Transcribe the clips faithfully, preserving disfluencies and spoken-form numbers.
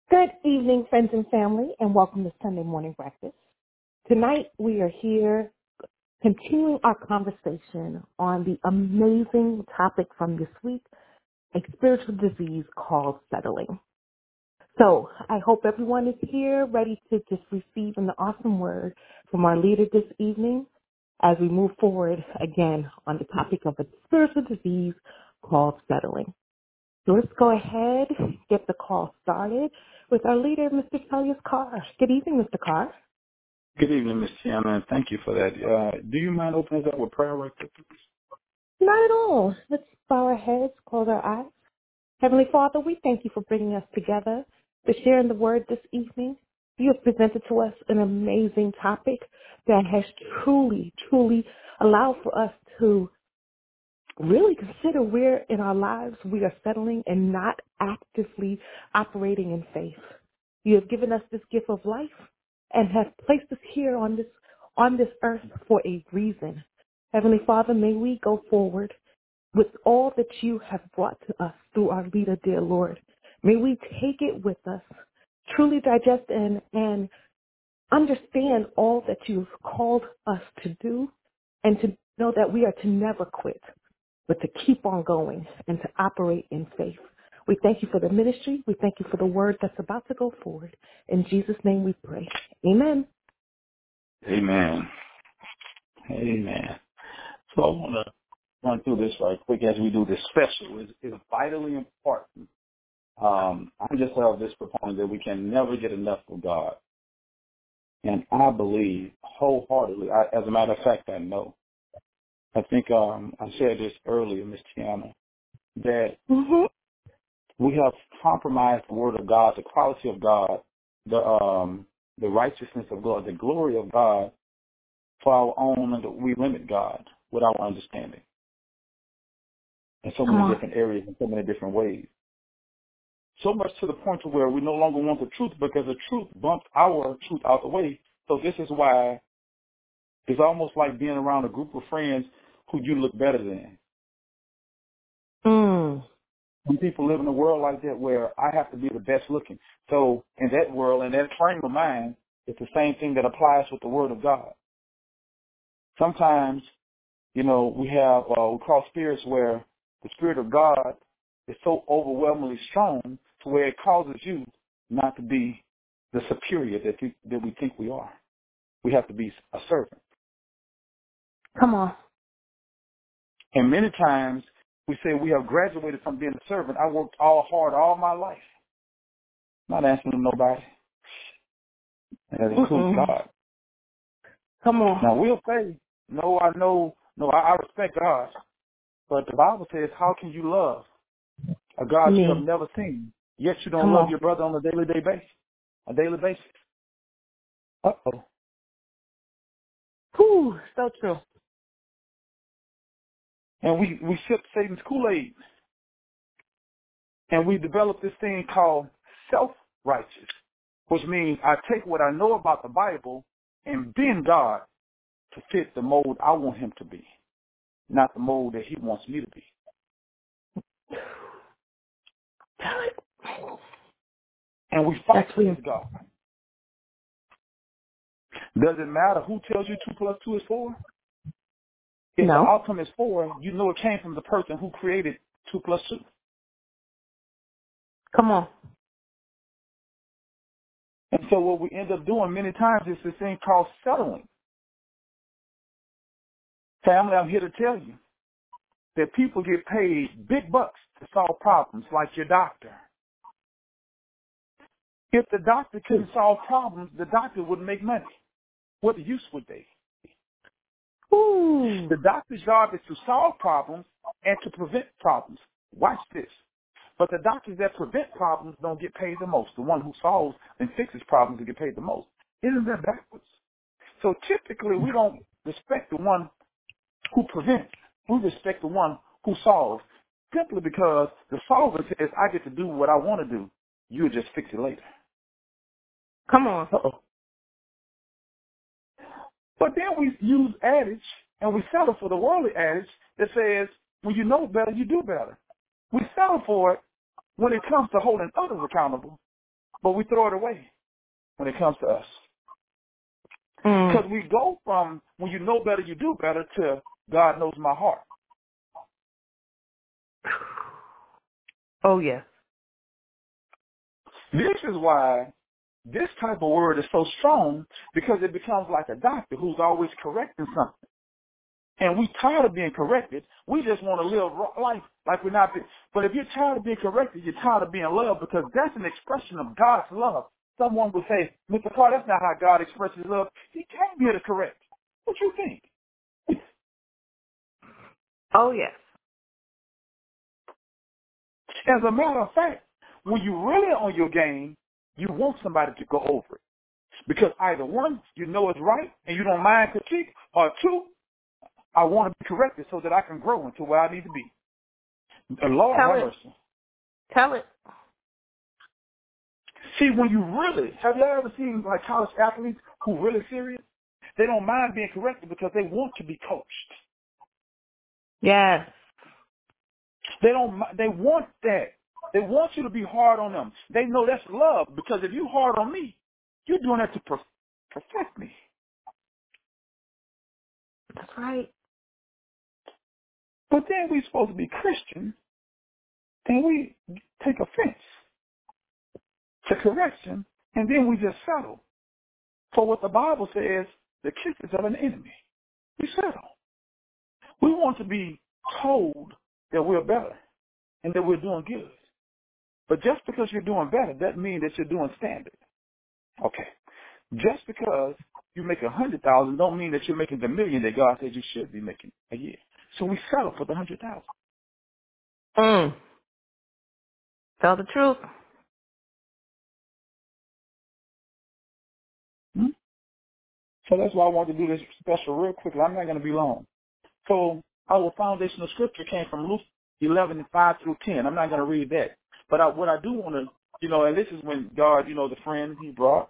Good evening, friends and family, and welcome to Sunday Morning Breakfast. Tonight, we are here continuing our conversation on the amazing topic from this week, a spiritual disease called settling. So I hope everyone is here ready to just receive an awesome word from our leader this evening as we move forward again on the topic of a spiritual disease called settling. So let's go ahead, get the call started with our leader, Mister Telius Carr. Good evening, Mister Carr. Good evening, Miz Tiana, and thank you for that. Uh, do you mind opening us up with prayer right quick, please? Not at all. Let's bow our heads, close our eyes. Heavenly Father, we thank you for bringing us together to share in the word this evening. You have presented to us an amazing topic that has truly, truly allowed for us to really consider where in our lives we are settling and not actively operating in faith. You have given us this gift of life and have placed us here on this on this earth for a reason. Heavenly Father, may we go forward with all that you have brought to us through our leader, dear Lord. May we take it with us, truly digest and, and understand all that you've called us to do, and to know that we are to never quit, but to keep on going and to operate in faith. We thank you for the ministry. We thank you for the word that's about to go forward. In Jesus' name we pray. Amen. Amen. Amen. So I want to run through this right quick as we do this special. It's, it's vitally important. Um, I'm just of this proponent that we can never get enough of God. And I believe wholeheartedly, I, as a matter of fact, I know. I think um, I said this earlier, Miz Tiana, that Mm-hmm. we have compromised the word of God, the quality of God, the um, the righteousness of God, the glory of God for our own, and we limit God with our understanding in so Come many on. different areas, in so many different ways. So much to the point to where we no longer want the truth because the truth bumped our truth out the way. So this is why it's almost like being around a group of friends who you look better than. Mm. Some people live in a world like that where I have to be the best looking. So in that world, in that frame of mind, it's the same thing that applies with the word of God. Sometimes, you know, we have, uh, we cross spirits where the Spirit of God is so overwhelmingly strong to where it causes you not to be the superior that, you, that we think we are. We have to be a servant. Come on. And many times we say we have graduated from being a servant. I worked all hard all my life. Not answering to nobody. And that includes Mm-mm. God. Come on. Now we'll say, no, I know, no, I, I respect God. But the Bible says, how can you love a God you have Me. never seen, yet you don't Come love on. your brother on a daily day basis, a daily basis? Uh-oh. Whew, so true. And we, we sip Satan's Kool-Aid. And we develop this thing called self-righteous, which means I take what I know about the Bible and bend God to fit the mold I want him to be, not the mold that he wants me to be. And we fight That's real. against God. Does it matter who tells you two plus two is four? If the No. outcome is four, you know it came from the person who created two plus two. Come on. And so what we end up doing many times is this thing called settling. Family, I'm here to tell you that people get paid big bucks to solve problems like your doctor. If the doctor couldn't solve problems, the doctor wouldn't make money. What use would they? Ooh. The doctor's job is to solve problems and to prevent problems. Watch this. But the doctors that prevent problems don't get paid the most. The one who solves and fixes problems will get paid the most. Isn't that backwards? So typically we don't respect the one who prevents. We respect the one who solves simply because the solver says, I get to do what I want to do. You'll just fix it later. Come on. Uh-oh. But then we use adage and we settle for the worldly adage that says, when you know better, you do better. We settle for it when it comes to holding others accountable, but we throw it away when it comes to us. Because mm. we go from when you know better, you do better to God knows my heart. Oh, yes. This is why this type of word is so strong, because it becomes like a doctor who's always correcting something. And we tired of being corrected. We just want to live life like we're not being. But if you're tired of being corrected, you're tired of being loved, because that's an expression of God's love. Someone would say, Mister Carr, that's not how God expresses love. He came here to correct. What you think? Oh, yes. As a matter of fact, when you're really on your game, you want somebody to go over it. Because either one, you know it's right and you don't mind critique, or two, I want to be corrected so that I can grow into where I need to be. The Lord Tell have it. mercy. Tell it. See, when you really, have you ever seen like college athletes who are really serious? They don't mind being corrected because they want to be coached. Yes. They don't. They want that. They want you to be hard on them. They know that's love, because if you're hard on me, you're doing that to perfect me. That's right. But then we're supposed to be Christian, and we take offense to correction, and then we just settle for what the Bible says, the kisses of an enemy. We settle. We want to be told that we're better and that we're doing good. But just because you're doing better doesn't mean that you're doing standard. Okay. Just because you make a hundred thousand don't mean that you're making the million that God said you should be making a year. So we settle for the hundred thousand. Mm. Tell the truth. Hmm? So that's why I want to do this special real quickly. I'm not going to be long. So our foundational scripture came from Luke eleven and five through ten. I'm not going to read that. But I, what I do want to, you know, and this is when God, you know, the friend he brought,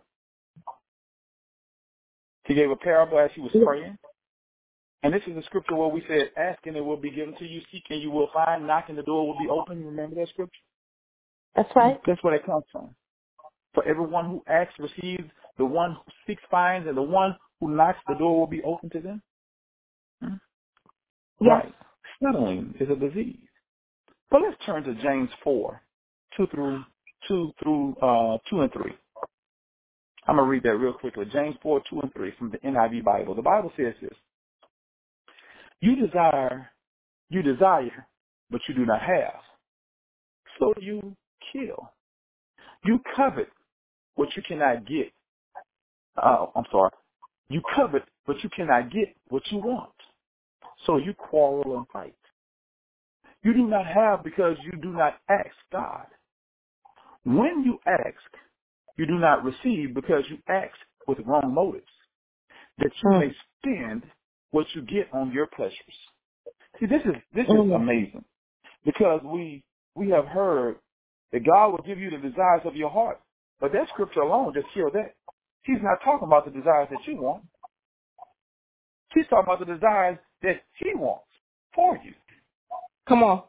he gave a parable as he was praying. And this is the scripture where we said, asking it will be given to you, seeking you will find, knocking the door will be open. Remember that scripture? That's right. That's where it comes from. For everyone who asks receives, the one who seeks finds, and the one who knocks the door will be open to them. Hmm? Yes. Right. Settling is a disease. But let's turn to James four, two through two through uh, two and three. I'm gonna read that real quickly. James four, two and three from the N I V Bible. The Bible says this: You desire, you desire, but you do not have. So you kill. You covet what you cannot get. Uh, I'm sorry. You covet, but you cannot get what you want. So you quarrel and fight. You do not have because you do not ask God. When you ask, you do not receive because you ask with wrong motives, that you Mm. may spend what you get on your pleasures. See, this is this is Mm. amazing, because we we have heard that God will give you the desires of your heart, but that scripture alone just killed that. He's not talking about the desires that you want. He's talking about the desires that He wants for you. Come on.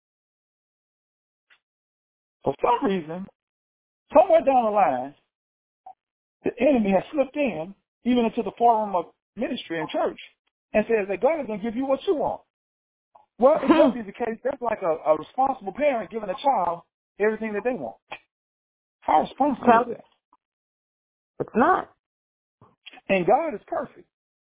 For some reason, somewhere down the line, the enemy has slipped in, even into the forum of ministry and church, and says that God is going to give you what you want. Well, if that be the case, that's like a, a responsible parent giving a child everything that they want. How responsible Tell is it. that? It's not. And God is perfect.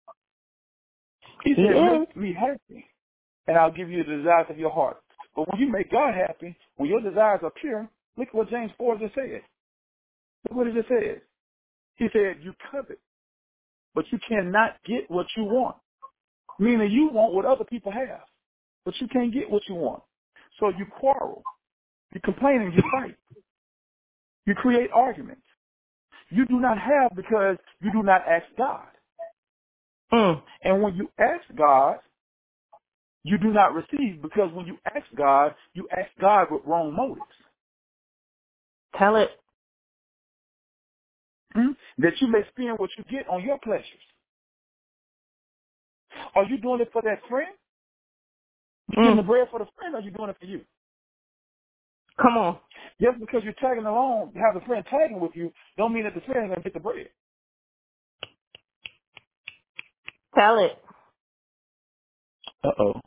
He He said, is. make me happy, and I'll give you the desires of your heart. But when you make God happy, when your desires are pure, look what James four just said. Look what it just said. He said, you covet, but you cannot get what you want. Meaning you want what other people have, but you can't get what you want. So you quarrel. You complain and you fight. You create arguments. You do not have because you do not ask God. Mm. And when you ask God, you do not receive, because when you ask God, you ask God with wrong motives. Tell it. Hmm? That you may spend what you get on your pleasures. Are you doing it for that friend? You Mm. getting the bread for the friend, or are you doing it for you? Come on. Just because you're tagging along, have a friend tagging with you, don't mean that the friend is going to get the bread. Tell it. Uh-oh.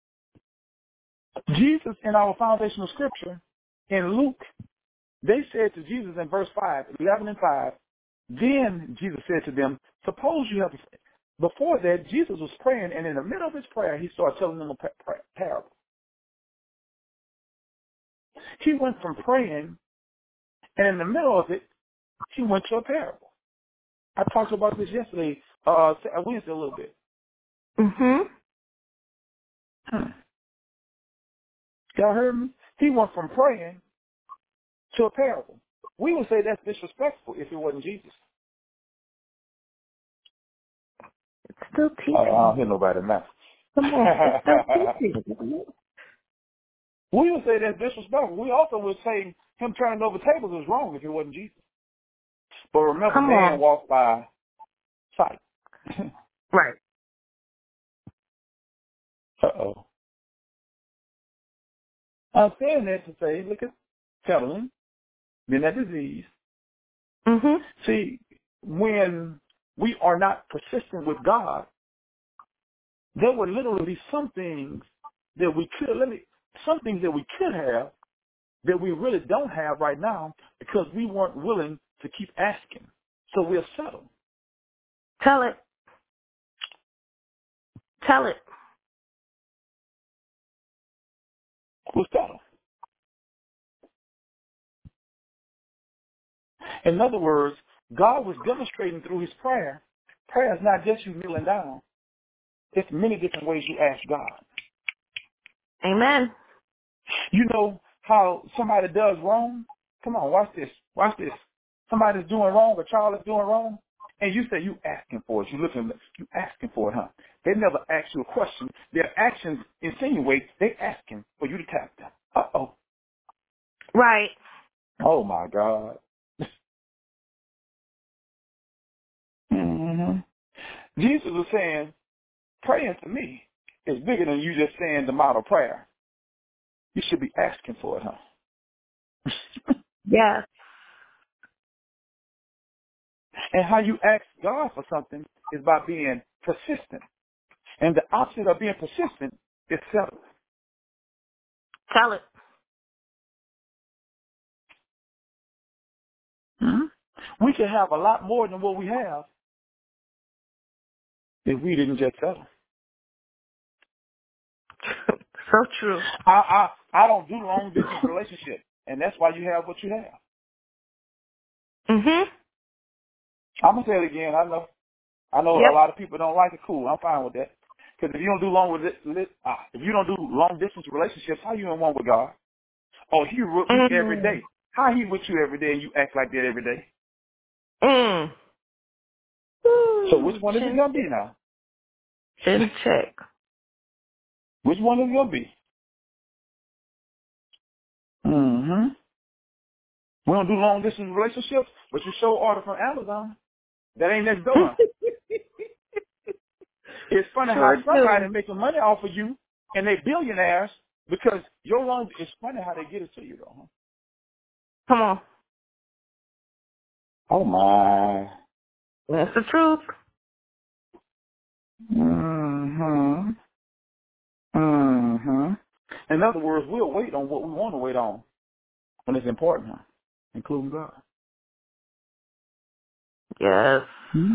Jesus, in our foundational scripture, in Luke, they said to Jesus in verse five, eleven and five, then Jesus said to them, suppose you have, before that, Jesus was praying, and in the middle of his prayer, he started telling them a parable. He went from praying, and in the middle of it, he went to a parable. I talked about this yesterday, uh, Wednesday a little bit. Mm-hmm. Hmm. Y'all heard me? He went from praying to a parable. We would say that's disrespectful if it wasn't Jesus. It's still teaching. Uh, I don't hear nobody now. Come on. It's still teaching. We would say that's disrespectful. We also would say him turning over tables is wrong if it wasn't Jesus. But remember, Come man on. walks by sight. Right. Uh-oh. I'm saying that to say, look at peddling, then that disease. Mm-hmm. See, when we are not persistent with God, there were literally some things that we could, let me, some things that we could have that we really don't have right now because we weren't willing to keep asking. So we'll settle. Tell it. Tell it. We'll settle. In other words, God was demonstrating through his prayer. Prayer is not just you kneeling down. It's many different ways you ask God. Amen. You know how somebody does wrong? Come on, watch this. Watch this. Somebody's doing wrong, a child is doing wrong, and you say you asking for it. You looking, you asking for it, huh? They never ask you a question. Their actions insinuate they asking for you to tap them. Uh-oh. Right. Oh, my God. mm-hmm. Jesus was saying, praying to me is bigger than you just saying the model prayer. You should be asking for it, huh? Yes. And how you ask God for something is by being persistent. And the opposite of being persistent is settled. Tell it. Mm-hmm. We could have a lot more than what we have if we didn't just settle. So true. I, I I don't do long distance relationships, and that's why you have what you have. Mm-hmm. I'm gonna say it again. I know I know a Yep. lot of people don't like it. Cool, I'm fine with that. Because if you don't do long with it, ah, if you don't do long distance relationships, how you in one with God? Oh, he with me every Mm. day. How he with you every day and you act like that every day? Mm. So which Ooh, one is it chin gonna be check. now? Chin check. Which one is it gonna be? Mm-hmm. We don't do long distance relationships, but you show order from Amazon. That ain't next door. It's funny how Sure somebody do. making money off of you and they billionaires because your long. It's funny how they get it to you though. Huh? Come on. Oh my. That's the truth. Mm-hmm. Mm-hmm. In other words, we'll wait on what we want to wait on when it's important, huh? Including God. Yes. Mm-hmm.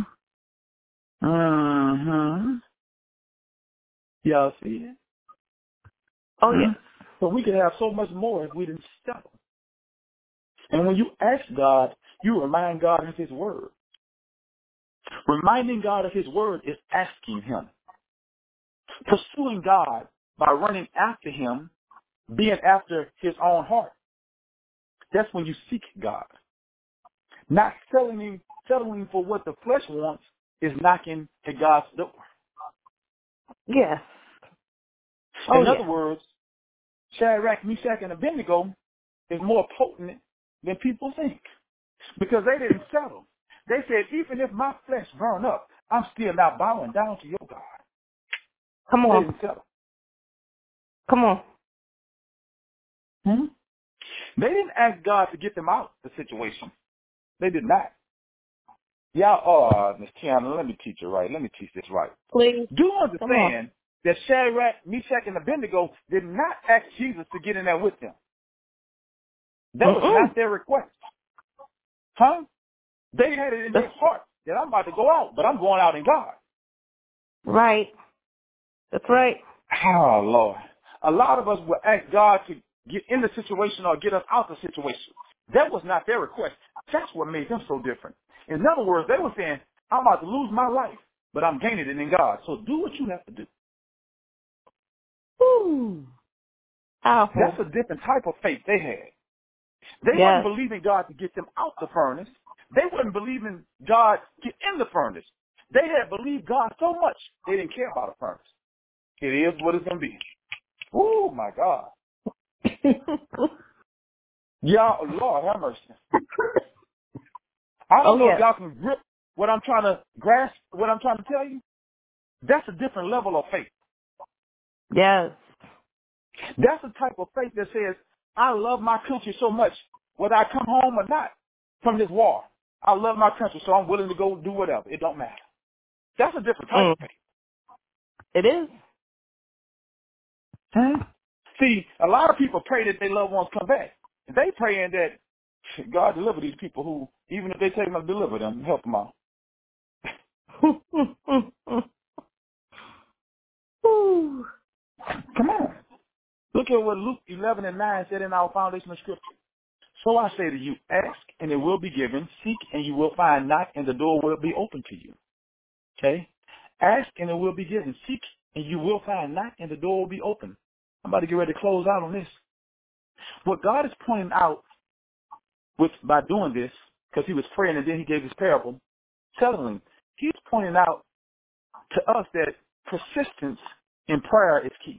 Mm-hmm. Y'all see it? Oh, Mm-hmm. yes. So we could have so much more if we didn't settle. And when you ask God, you remind God of his word. Reminding God of his word is asking him. Pursuing God by running after him, being after his own heart. That's when you seek God. Not settling, settling for what the flesh wants is knocking at God's door. Yes. Oh, In other yes. words, Shadrach, Meshach, and Abednego is more potent than people think because they didn't settle. They said, even if my flesh burn up, I'm still not bowing down to your God. Come They on. didn't settle. Come on. Hmm? They didn't ask God to get them out of the situation. They did not. Y'all, oh, Miss Tiana, let me teach you right. Let me teach this right. Please. Do Come on. understand that Shadrach, Meshach, and Abednego did not ask Jesus to get in there with them. That was Mm-mm. not their request. Huh? They had it in their heart that I'm about to go out, but I'm going out in God. Right. That's right. Oh, Lord. A lot of us will ask God to get in the situation or get us out of the situation. That was not their request. That's what made them so different. In other words, they were saying, I'm about to lose my life, but I'm gaining it in God. So do what you have to do. Woo. Powerful. That's a different type of faith they had. They Yes. weren't believing God to get them out the furnace. They weren't believing God to get in the furnace. They had believed God so much, they didn't care about the furnace. It is what it's going to be. Oh, my God. Y'all, Lord have mercy. I don't Oh, know if yes. y'all can grip what I'm trying to grasp, what I'm trying to tell you. That's a different level of faith. Yes. That's the type of faith that says, I love my country so much, whether I come home or not from this war. I love my country, so I'm willing to go do whatever. It don't matter. That's a different type Mm. of faith. It is. Hmm? See, a lot of people pray that their loved ones come back. They praying that God deliver these people who, even if they take them to deliver them, help them out. Woo. Come on. Look at what Luke eleven and nine said in our foundational scripture. So I say to you, ask and it will be given. Seek and you will find. Knock and the door will be open to you. Okay? Ask and it will be given. Seek and you will find. Knock and the door will be open. I'm about to get ready to close out on this. What God is pointing out with by doing this, because he was praying and then he gave his parable, telling, he's pointing out to us that persistence in prayer is key.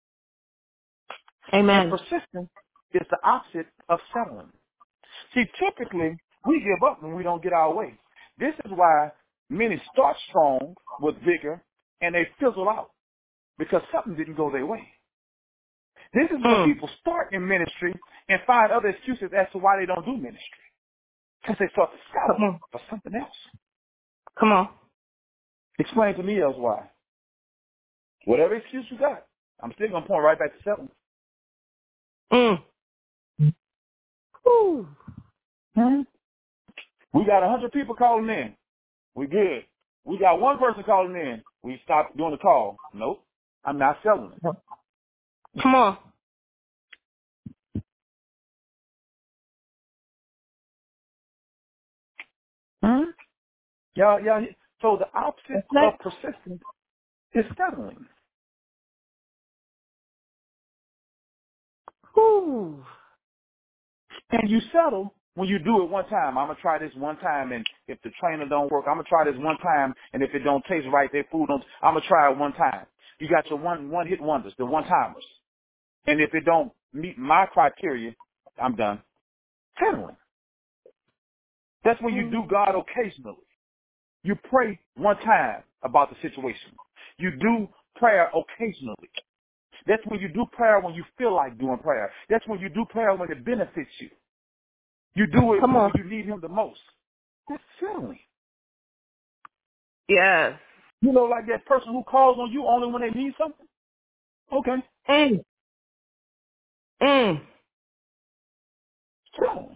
And Amen. persistence is the opposite of settling. See, typically, we give up when we don't get our way. This is why many start strong with vigor and they fizzle out because something didn't go their way. This is when Mm. people start in ministry and find other excuses as to why they don't do ministry because they start to Come settle on. for something else. Come on. Explain to me else why. Whatever excuse you got, I'm still going to point right back to settling. Mm. Woo. Hmm? We got one hundred people calling in. We good. We got one person calling in. We stopped doing the call. Nope. I'm not selling it. Come on. Hmm? Y'all, y'all, so the opposite That's right. of persistence is settling. Woo. And you settle when you do it one time. I'm going to try this one time, and if the trainer don't work, I'm going to try this one time, and if it don't taste right, their food don't, I'm going to try it one time. You got your one, one hit wonders, the one-timers. And if it don't meet my criteria, I'm done. Settling. That's when you do God occasionally. You pray one time about the situation. You do prayer occasionally. That's when you do prayer when you feel like doing prayer. That's when you do prayer when it benefits you. You do it Come on. when you need him the most. That's settling. Yes. You know, like that person who calls on you only when they need something? Okay. Mm. Mm. Settling.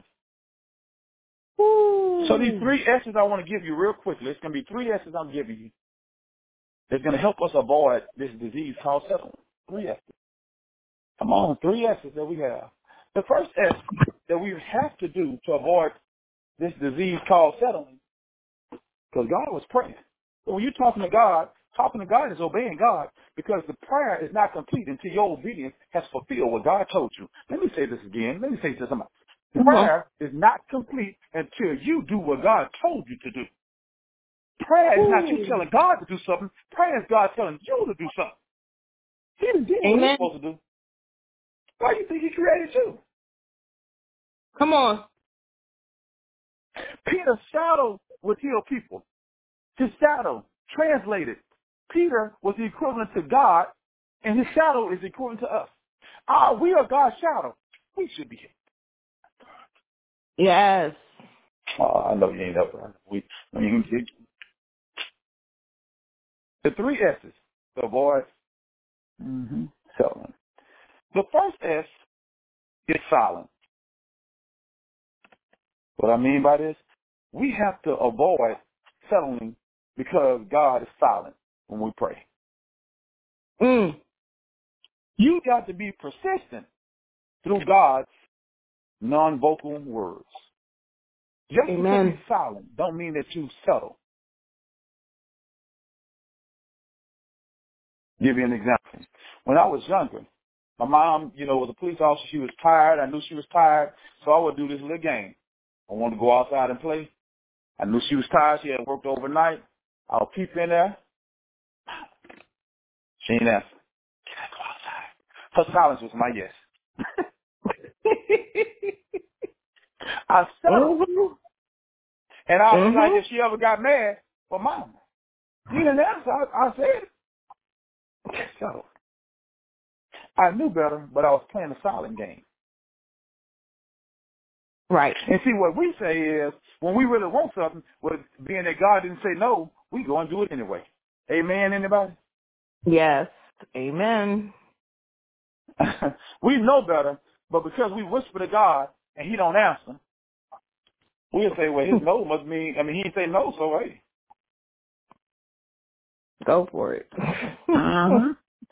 Woo. So these three S's I want to give you real quickly. It's going to be three S's I'm giving you. That's going to help us avoid this disease called settling. Three S's. Come on, three S's that we have. The first S that we have to do to avoid this disease called settling, because God was praying. So when you're talking to God, talking to God is obeying God, because the prayer is not complete until your obedience has fulfilled what God told you. Let me say this again. Let me say this to somebody. Come on. Prayer is not complete until you do what God told you to do. Prayer is not you Woo. telling God to do something. Prayer is God telling you to do something. He didn't do what he's Amen. supposed to do. Why do you think he created you? Come on. Peter's shadow would heal people. His shadow, translated, Peter was the equivalent to God, and his shadow is equivalent to us. Uh, we are God's shadow. We should be healed. Yes. Oh, I know you ain't up there. We, I mean, it, the three S's. So, boys. Mm-hmm. So, the first S is silence. What I mean by this, we have to avoid settling because God is silent when we pray. Mm. You got to be persistent through God's non-vocal words. Just because he's Amen. silent don't mean that you settle. Give you an example. When I was younger, my mom, you know, was a police officer. She was tired. I knew she was tired, so I would do this little game. I wanted to go outside and play. I knew she was tired. She had worked overnight. I would peep in there. She ain't answer. Can I go outside? Her silence was my yes. I settled. Mm-hmm. And I'll be like, Mm-hmm. if she ever got mad, well, Mom, you didn't answer. I, I said it. So I knew better, but I was playing a silent game. Right. And see, what we say is, when we really want something, well, being that God didn't say no, we go and do it anyway. Amen, anybody? Yes. Amen. We know better, but because we whisper to God and he don't answer, we'll say, well, his no must mean, I mean, he didn't say no, so hey. Go for it. Mm-hmm.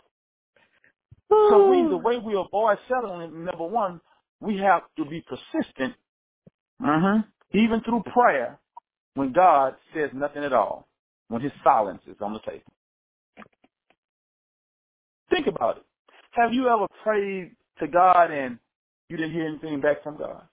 So we, the way we avoid settling, number one, we have to be persistent, mm-hmm, even through prayer, when God says nothing at all, when his silence is on the table. Think about it. Have you ever prayed to God and you didn't hear anything back from God?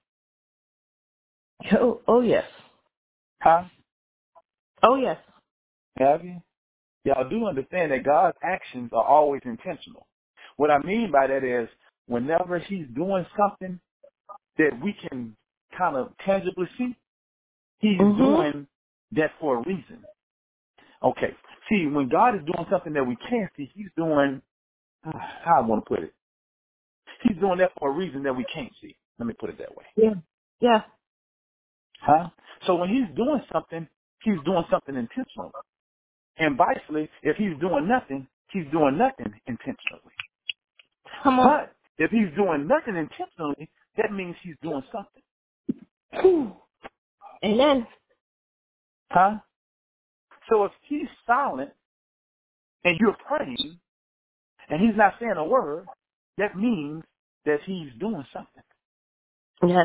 oh, oh, yes. Huh? Oh, yes. Have you? Y'all do understand that God's actions are always intentional. What I mean by that is whenever he's doing something that we can kind of tangibly see, he's Mm-hmm. doing that for a reason. Okay. See, when God is doing something that we can't see, he's doing, how I want to put it, he's doing that for a reason that we can't see. Let me put it that way. Yeah. Yeah. Huh? So when he's doing something, he's doing something intentionally. And vicely, if he's doing nothing, he's doing nothing intentionally. Come on. But if he's doing nothing intentionally, that means he's doing something. Whew. Amen. Huh? So if he's silent and you're praying and he's not saying a word, that means that he's doing something. Yes.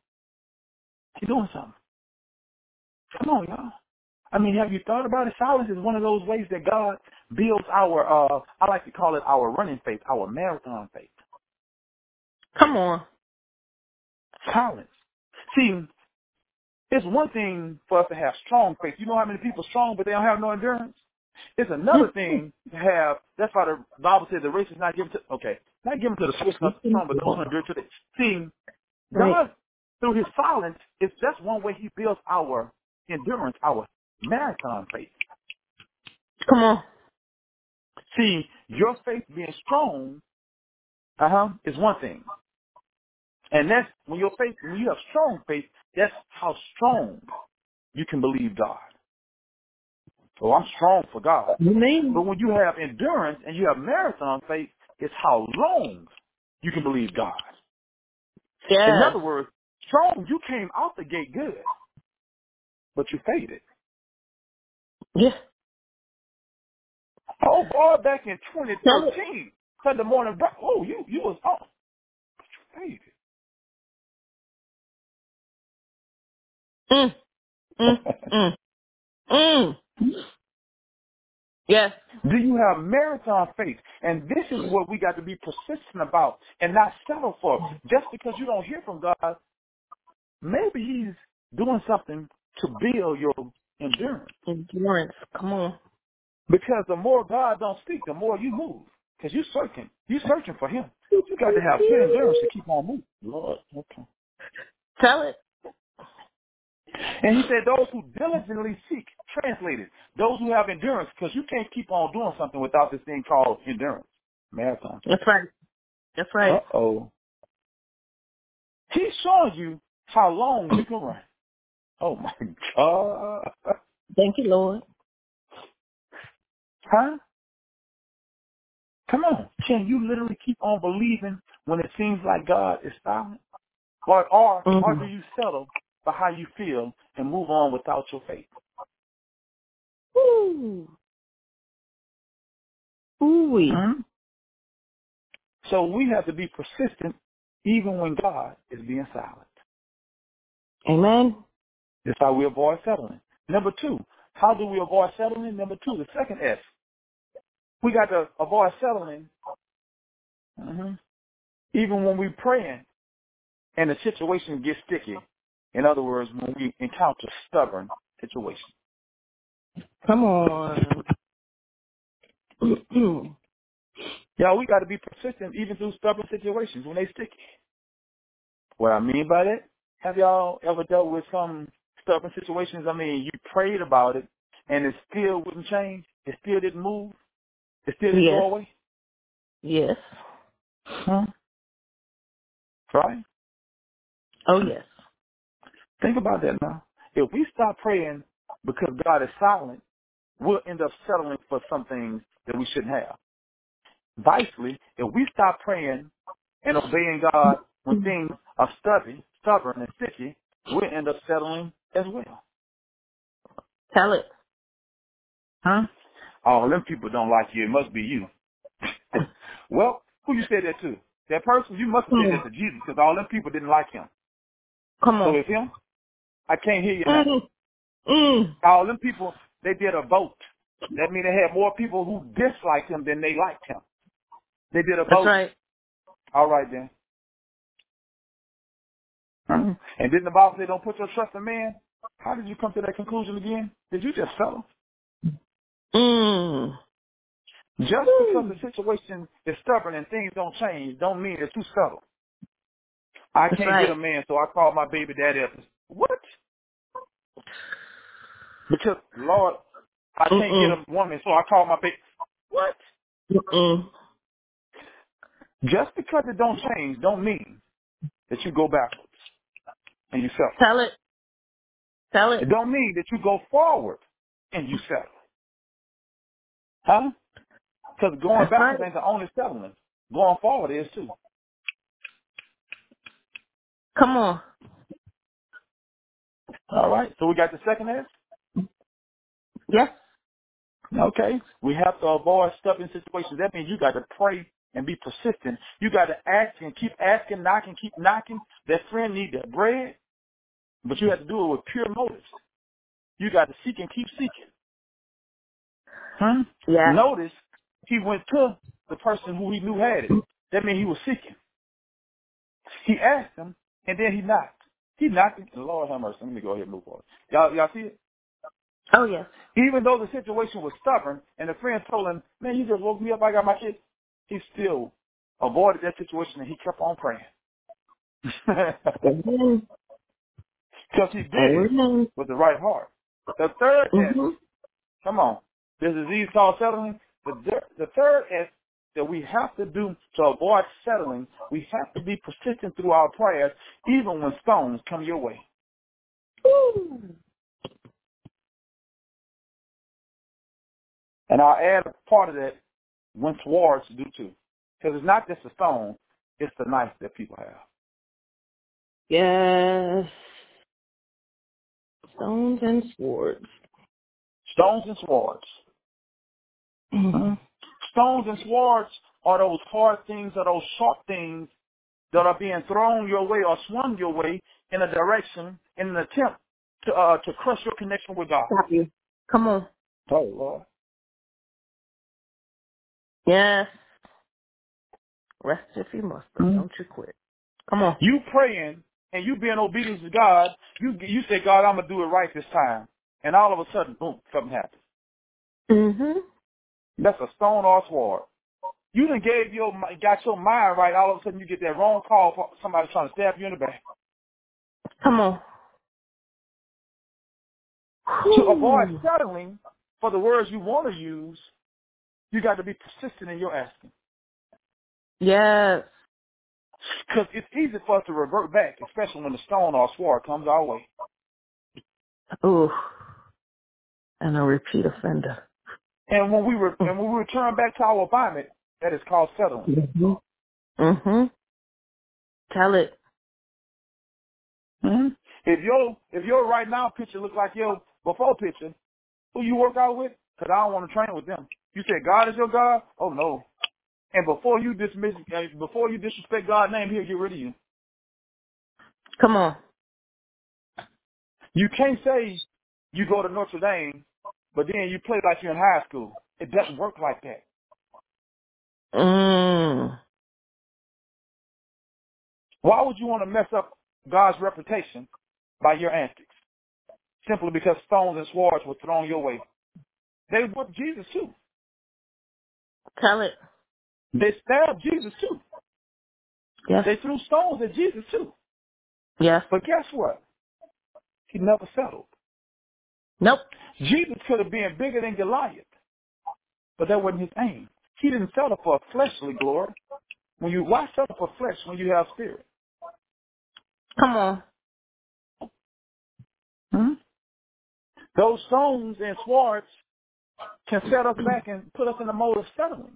He's doing something. Come on, y'all. I mean, have you thought about it? Silence is one of those ways that God builds our, uh, I like to call it our running faith, our marathon faith. Come on. Silence. See, it's one thing for us to have strong faith. You know how many people are strong, but they don't have no endurance? It's another thing to have, that's why the Bible says the race is not given to, okay, not given to the swift, not the strong, but those who endure to the, see, Right. God, through his silence, is that's one way he builds our endurance, our marathon faith. Come on. See, your faith being strong, uh-huh, is one thing. And that's, when your faith, when you have strong faith, that's how strong you can believe God. So I'm strong for God. You mean? But when you have endurance and you have marathon faith, it's how long you can believe God. In Yes. other words, strong, you came out the gate good, but you faded. Yeah. Oh, boy, back in twenty Tell it. thirteen, Sunday morning, oh, you you was off, but you Mm. Mm. faded. Mm. Mm. Yes. Do you have marathon faith? And this is what we got to be persistent about and not settle for. Just because you don't hear from God, maybe he's doing something to build your endurance. Endurance. Come on. Because the more God don't speak, the more you move. Because you're searching. You're searching for him. You got to have good endurance to keep on moving. Lord, okay. Tell it. And he said, those who diligently seek, translated, those who have endurance, because you can't keep on doing something without this thing called endurance. Marathon. That's right. That's right. Uh-oh. He's showing you how long you can run. Oh, my God. Thank you, Lord. Huh? Come on. Can you literally keep on believing when it seems like God is silent? Or, or, or do Mm-hmm. you settle for how you feel and move on without your faith? Ooh. Ooh. Hmm? So we have to be persistent even when God is being silent. Amen. That's how we avoid settling. Number two, how do we avoid settling? Number two, the second S. We got to avoid settling hmm even when we're praying and the situation gets sticky. In other words, when we encounter stubborn situations. Come on. Yeah, we got to be persistent even through stubborn situations when they sticky. What I mean by that, have y'all ever dealt with some stubborn situations? I mean, you prayed about it and it still wouldn't change? It still didn't move? It still didn't Yes. go away? Yes. Huh? Right? Oh, yes. Think about that now. If we stop praying because God is silent, we'll end up settling for some things that we shouldn't have. Vicely, if we stop praying and obeying God when things are stubborn, stubborn and sticky, we'll end up settling as well. Tell it. Huh? Oh, them people don't like you. It must be you. Well, who you said that to? That person? You must have Come said on. that to Jesus because all them people didn't like him. Come So on. it's him? I can't hear you now. Mm. Mm. All them people, they did a vote. That means they had more people who disliked him than they liked him. They did a That's vote. right. All right then. Mm-hmm. And didn't the Bible say don't put your trust in man? How did you come to that conclusion again? Did you just settle? Mm. Just because Woo. the situation is stubborn and things don't change, don't mean that you settle. I That's can't get right. a man, so I call my baby daddy up. What? Because, Lord, I can't get Mm-mm. a woman, so I call my baby. What? Mm-mm. Just because it don't change don't mean that you go backwards and you settle. Tell it. Tell it. It don't mean that you go forward and you settle. Huh? Because going That's right. backwards ain't the only settling. Going forward is too. Come on. All right. So we got the second S. Yes. Okay. We have to avoid stubborn situations. That means you got to pray and be persistent. You got to ask and keep asking, knocking, keep knocking. That friend need that bread, but you have to do it with pure motives. You got to seek and keep seeking. Hmm? Yeah. Notice he went to the person who he knew had it. That means he was seeking. He asked him, and then he knocked. He knocked, and Lord have mercy. Let me go ahead and move on. Y'all, y'all see it? Oh, yes. Even though the situation was stubborn, and the friend told him, man, you just woke me up, I got my kids, he still avoided that situation, and he kept on praying. Amen. Because he did it Amen. with the right heart. The third S, Mm-hmm. come on, this disease called settling. The, the third S that we have to do to avoid settling, we have to be persistent through our prayers, even when stones come your way. Woo. And I'll add a part of that when swords do too. Because it's not just a stone, it's the knife that people have. Yes. Stones and swords. Stones and swords. Mm. Mhm. Stones and swords are those hard things, are those sharp things that are being thrown your way or swung your way in a direction in an attempt to uh, to crush your connection with God. Stop you. Come on. Oh, Lord. Yes. Rest if you must, but Mhm. don't you quit. Come on. You praying and you being obedient to God, you you say, God, I'm going to do it right this time. And all of a sudden, boom, something happens. Mm-hmm. That's a stone or a sword. You done gave your, got your mind right, all of a sudden you get that wrong call for somebody trying to stab you in the back. Come on. To avoid Whew. settling for the words you want to use, you got to be persistent in your asking. Yes. Because it's easy for us to revert back, especially when the stone or sword comes our way. Ooh, and a repeat offender. And when we re- and when we return back to our vomit, that is called settling. Mm-hmm. Mm-hmm. Tell it. Mm-hmm. If your if your right now picture look like your before picture, who you work out with? Because I don't want to train with them. You said God is your God? Oh no. And before you dismiss, uh, before you disrespect God's name, He'll get rid of you. Come on. You can't say you go to Notre Dame, but then you play like you're in high school. It doesn't work like that. Mm. Why would you want to mess up God's reputation by your antics? Simply because stones and swords were thrown your way. They whipped Jesus too. Tell it. They stabbed Jesus too. Yes. They threw stones at Jesus too. Yes. But guess what? He never settled. Nope. Jesus could have been bigger than Goliath, but that wasn't his aim. He didn't settle for a fleshly glory. When you why settle for flesh when you have spirit? Come on. Hmm? Those stones and swords can set us back and put us in the mode of settling.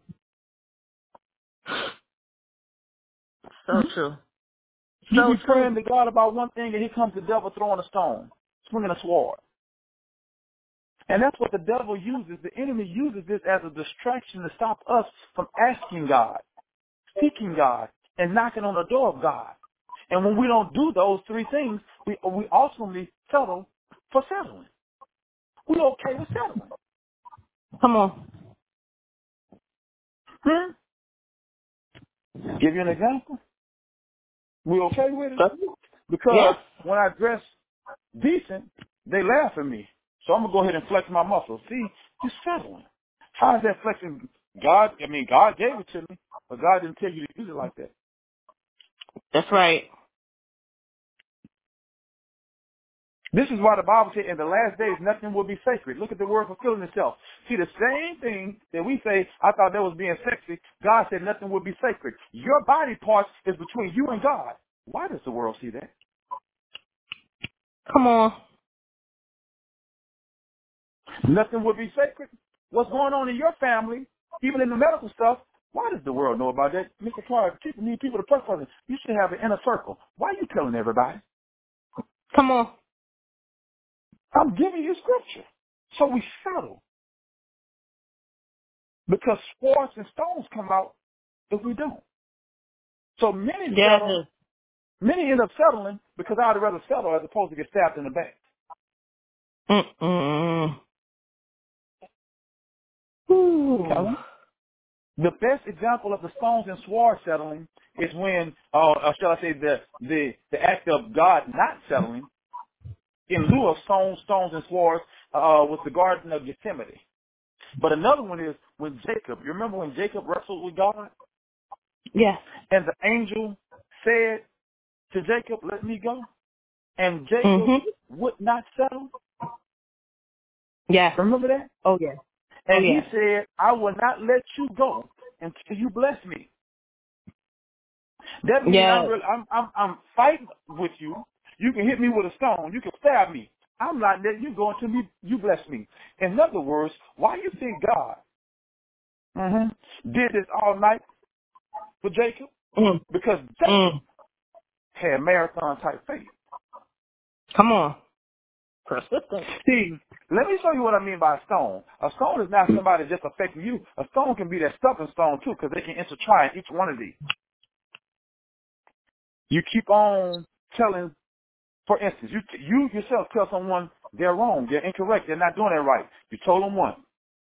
So Hmm? true. You So be true. praying to God about one thing, and here comes the devil throwing a stone, swinging a sword. And that's what the devil uses. The enemy uses this as a distraction to stop us from asking God, seeking God, and knocking on the door of God. And when we don't do those three things, we we ultimately settle for settling. We're okay with settling. Come on. Hmm? Give you an example. We okay with it? Yes. Because when I dress decent, they laugh at me. So I'm going to go ahead and flex my muscles. See, you're settling. How is that flexing? God, I mean, God gave it to me, but God didn't tell you to use it like that. That's right. This is why the Bible said in the last days nothing will be sacred. Look at the word fulfilling itself. See, the same thing that we say, I thought that was being sexy, God said nothing will be sacred. Your body parts is between you and God. Why does the world see that? Come on. Nothing will be sacred. What's going on in your family, even in the medical stuff, why does the world know about that? Mister Clark, people need people to pray for them. You should have an inner circle. Why are you telling everybody? Come on. I'm giving you scripture. So we settle. Because swords and stones come out if we don't. So many Yes. settle, many end up settling because I'd rather settle as opposed to get stabbed in the back. Mm-mm. Ooh. Okay? The best example of the stones and swords settling is when, uh, or shall I say, the, the, the act of God not settling in lieu of stones, stones and swords uh, was the Garden of Gethsemane. But another one is when Jacob, you remember when Jacob wrestled with God? Yes. And the angel said to Jacob, let me go. And Jacob Mm-hmm. would not settle. Yes. Remember that? Oh, yes. Oh, And he yes. said, I will not let you go until you bless me. That means I'm, Yes. really, I'm, I'm, I'm fighting with you. You can hit me with a stone. You can stab me. I'm not letting you go until me, you bless me. In other words, why you think God mm-hmm, did this all night for Jacob? Mm. Because Mm. Jacob had marathon type faith. Come on. Persistent. See, let me show you what I mean by a stone. A stone is not somebody just affecting you. A stone can be that stepping stone too, because they can intertwine each one of these. You keep on telling, for instance, you you yourself tell someone they're wrong, they're incorrect, they're not doing it right. You told them once.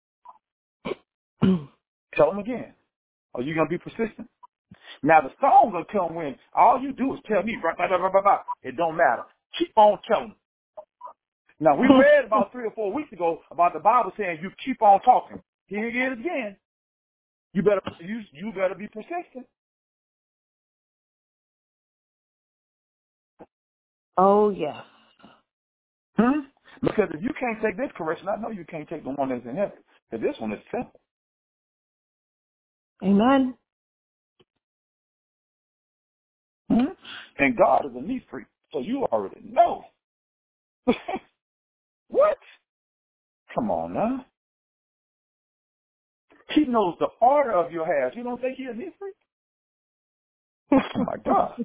Tell them again. Are you going to be persistent? Now the stone going to come when all you do is tell me, blah, blah, blah, blah, blah, blah. It don't matter. Keep on telling. Now we read about three or four weeks ago about the Bible saying you keep on talking. Here it is again. You better you you better be persistent. Oh, yes. Hmm? Because if you can't take this correction, I know you can't take the one that's in heaven. Because this one is simple. Amen. Hmm? And God is a neat freak, so you already know. What? Come on now. He knows the order of your hairs. You don't think he's a neat freak? Oh, my God.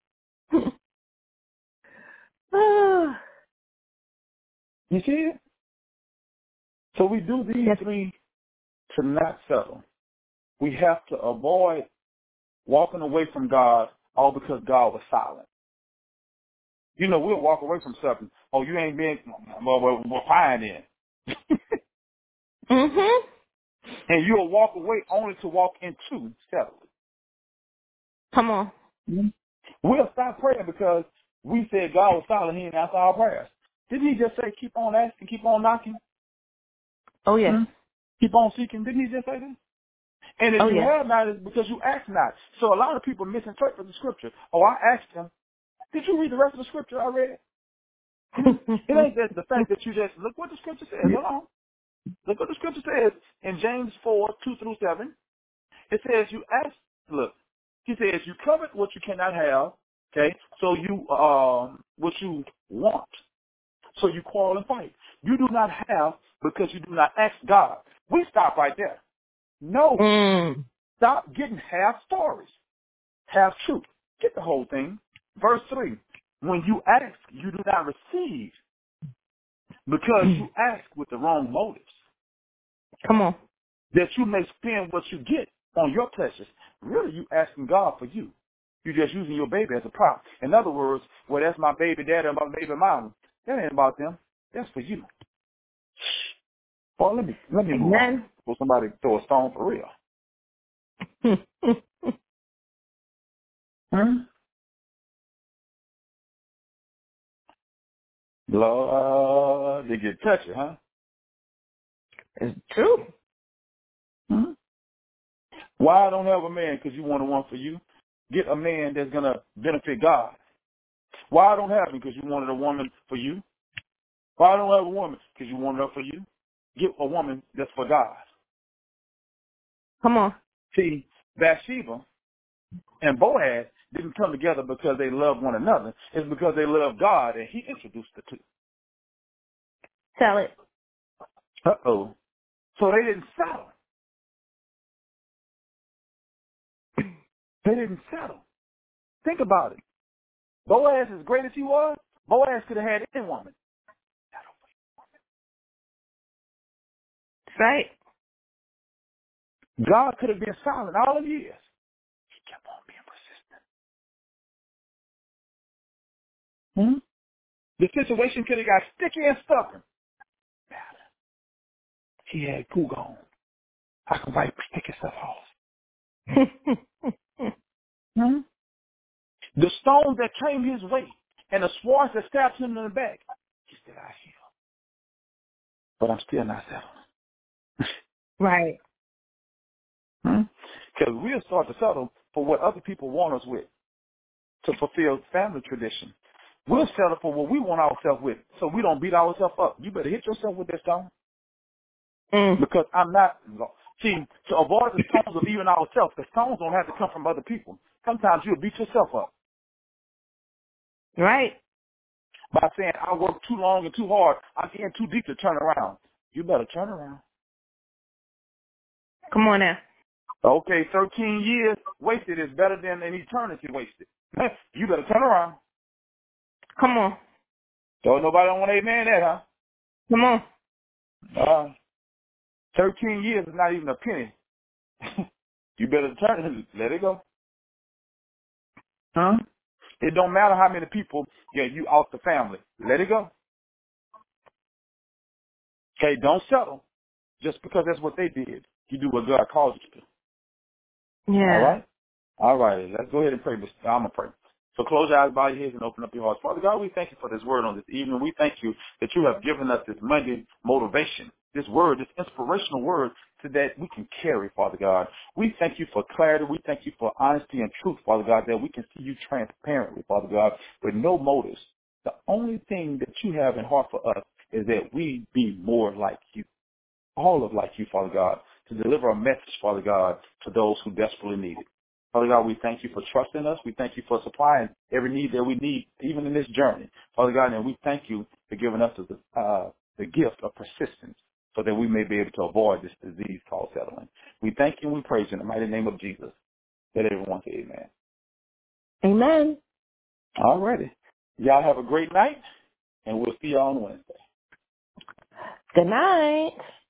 You see it? So we do these Yes. three to not settle. We have to avoid walking away from God all because God was silent. You know, we'll walk away from something. Oh, you ain't been, well, we're, we're fine then. Mhm. And you'll walk away only to walk into settling. Come on. Mm-hmm. We'll stop praying because we said God was silent. He didn't answer our prayers. Didn't he just say keep on asking, keep on knocking? Oh yes. Hmm? Keep on seeking? Didn't he just say that? And if Oh you yes. have not, it's because you ask not. So a lot of people misinterpret the scripture. Oh, I asked him. Did you read the rest of the scripture I read? Hmm? It ain't that the fact that you just look what the scripture says. Hold on. Look what the scripture says in James four, two through seven. It says you ask, look, he says you covet what you cannot have, okay? So you, um, what you want. So you quarrel and fight. You do not have because you do not ask God. We stop right there. No. mm. Stop getting half stories. Half truth. Get the whole thing. Verse three. When you ask, you do not receive because you ask with the wrong motives, Come on. that you may spend what you get on your pleasures. Really, you asking God for you. You're just using your baby as a prop. In other words, well, that's my baby daddy and my baby mama. That ain't about them. That's for you. Well, let me let me move on Amen. before somebody throw a stone for real. Hmm? Lord, they get touchy, huh? It's true. Hmm? Why I don't have a man? Because you want a one for you. Get a man that's going to benefit God. Why I don't have him? Because you wanted a woman for you. Why I don't have a woman? Because you wanted her for you. Get a woman that's for God. Come on. See, Bathsheba and Boaz didn't come together because they loved one another. It's because they loved God, and he introduced the two. Tell it. Uh-oh. So they didn't settle. They didn't settle. Think about it. Boaz, as great as he was, Boaz could have had any woman. That's right. God could have been silent all the years. He kept on being persistent. Hmm? The situation could have got sticky and stubborn. He had goo gone. I can wipe sticky stuff off. Hmm? The stones that came his way and the swords that stabbed him in the back, he said, I heal. But I'm still not settling. Right. Because hmm? we'll start to settle for what other people want us with to fulfill family tradition. We'll settle for what we want ourselves with so we don't beat ourselves up. You better hit yourself with that stone. Mm. Because I'm not, see, to avoid the stones of even ourselves, the stones don't have to come from other people. Sometimes you'll beat yourself up Right. by saying, I work too long and too hard. I'm in too deep to turn around. You better turn around. Come on now. Okay, thirteen years wasted is better than an eternity wasted. You better turn around. Come on. Don't nobody want to amen that, huh? Come on. Uh, thirteen years is not even a penny. You better turn it. Let it go. Huh? It don't matter how many people get you off the family. Let it go. Okay, don't settle just because that's what they did. You do what God calls you to do. All Yeah. right? All right. Let's go ahead and pray. I'm going to pray. So close your eyes, bow your heads, and open up your hearts. Father God, we thank you for this word on this evening. We thank you that you have given us this Monday motivation, this word, this inspirational word so that we can carry, Father God. We thank you for clarity. We thank you for honesty and truth, Father God, that we can see you transparently, Father God, with no motives. The only thing that you have in heart for us is that we be more like you, all of like you, Father God, to deliver a message, Father God, to those who desperately need it. Father God, we thank you for trusting us. We thank you for supplying every need that we need, even in this journey. Father God, and we thank you for giving us the, uh, the gift of persistence so that we may be able to avoid this disease called settling. We thank you and we praise you in the mighty name of Jesus. Let everyone say amen. Amen. All righty. Y'all have a great night, and we'll see you on Wednesday. Good night.